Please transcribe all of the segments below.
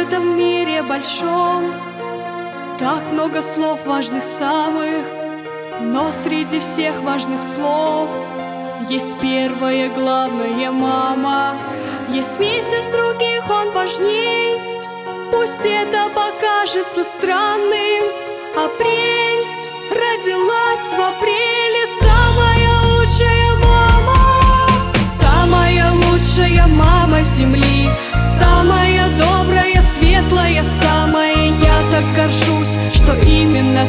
этом мире большом так много слов важных самых, но среди всех важных слов есть первое главное — мама. Есть месяц, других он важней. Пусть это покажется странным, апрель, родилась в апреле самая лучшая мама. Самая лучшая мама земли, самая добрая, светлая, самая. Я так горжусь, что именно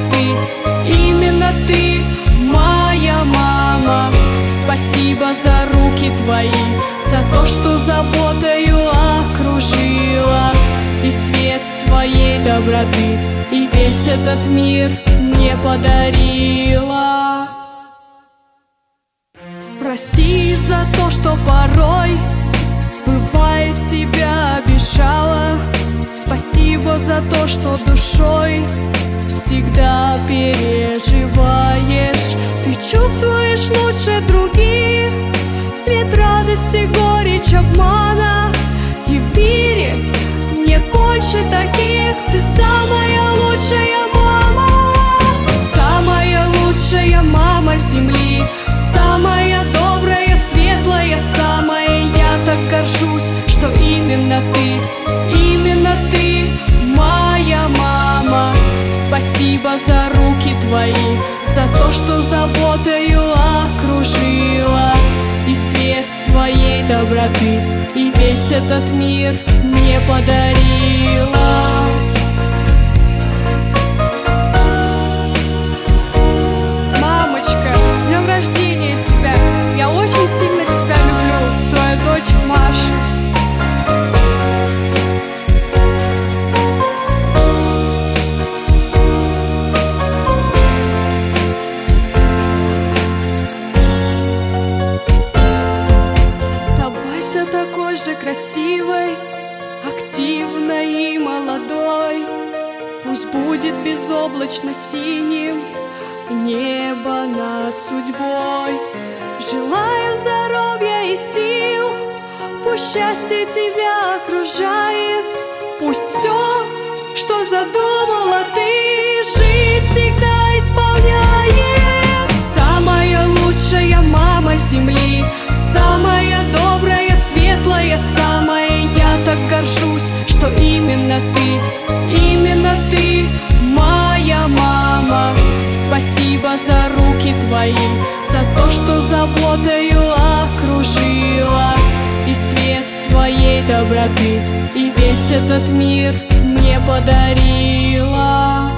ты моя мама. Спасибо за руки твои, за то, что заботою окружила, и свет своей доброты, и весь этот мир мне подарила. Прости за то, что порой бывает себя обижала. Спасибо за то, что душой всегда переживаешь. Ты чувствуешь лучше других цвет радости, горечь обмана, и в мире нет больше таких. Ты самая лучшая мама, самая лучшая мама земли, самая добрая, светлая, самая. Я так горжусь, что именно ты моя мама. Спасибо за руки твои, за то, что заботою окружила, и свет своей доброты, и весь этот мир мне подарила. Мамочка, с днем рождения тебя! Я очень сильно тебя люблю, твоя дочь Маша. Такой же красивой, активной и молодой. Пусть будет безоблачно синим небо над судьбой. Желаю здоровья и сил, пусть счастье тебя окружает. Пусть все, что задумала ты, жизнь всегда исполняет. Самая лучшая мама земли, самая добрая, светлая, самая. Я так горжусь, что именно ты моя мама. Спасибо за руки твои, за то, что заботою окружила, и свет своей доброты, и весь этот мир мне подарила.